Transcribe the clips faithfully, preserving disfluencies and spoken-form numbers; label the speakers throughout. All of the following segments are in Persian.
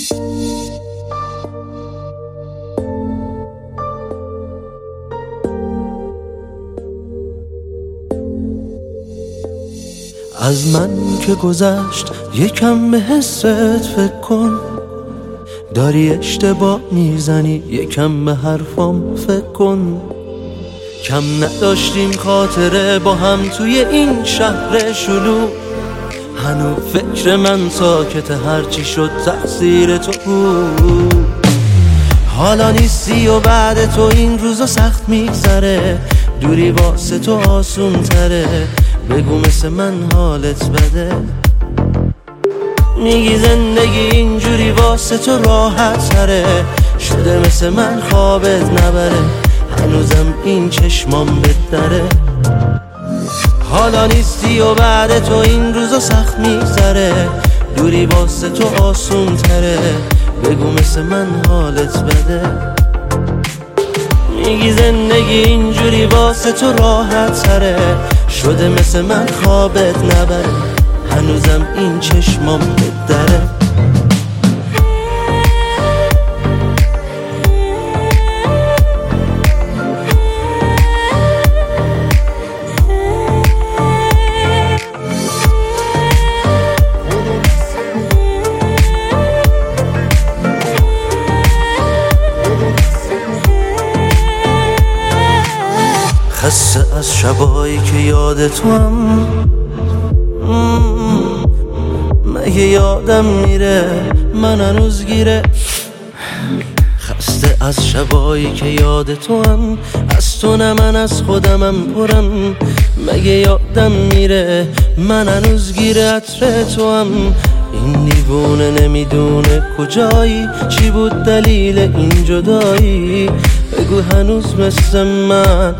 Speaker 1: از من که گذشت یکم به حست فکر کن، داری اشتباه میزنی یکم به حرفام فکر کن. کم نداشتیم خاطره با هم توی این شهر شلوغ، هنوز فکر من ساکت هرچی شد تقصیر تو بود. حالا نیستی و بعد تو این روزا سخت میگذره، دوری واسه تو آسون تره، بگو مثل من حالت بده. میگی زندگی اینجوری واسه تو راحت تره، شده مثل من خوابت نبره، هنوزم این چشمام بدره. حالا نیستی و بعد تو این روزا سخت میگذره، دوری واسه تو آسون تره، بگو مثل من حالت بده. میگی زندگی اینجوری واسه تو راحت تره، شده مثل من خوابت نبره، هنوزم این چشمام بدره. خسته از شبایی که یاد تو هم، مگه یادم میره من هنوز گیره. خسته از شبایی که یاد تو هم، از تو نه من از خودمم پرم، مگه یادم میره من هنوز گیره عطر تو هم. این دیوونه نمیدونه کجایی، چی بود دلیل این جدایی، بگو هنوز مثل من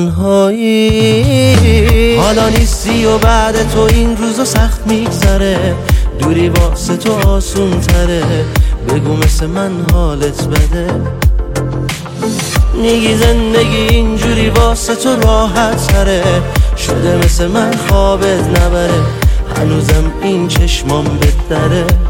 Speaker 1: تنهایی. حالا نیستی و بعد تو این روزا سخت میگذره، دوری واسه تو آسون تره، بگو مثل من حالت بده. میگی زندگی اینجوری واسه تو راحت تره، شده مثل من خوابت نبره، هنوزم این چشمام بدره.